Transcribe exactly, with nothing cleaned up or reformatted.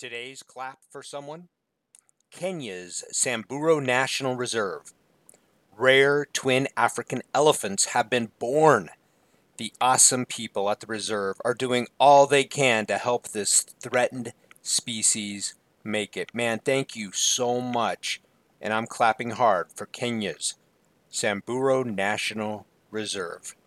Today's clap for someone: Kenya's Samburu National Reserve. Rare twin African elephants have been born. The awesome people at the reserve are doing all they can to help this threatened species make it. Man, thank you so much. And I'm clapping hard for Kenya's Samburu National Reserve.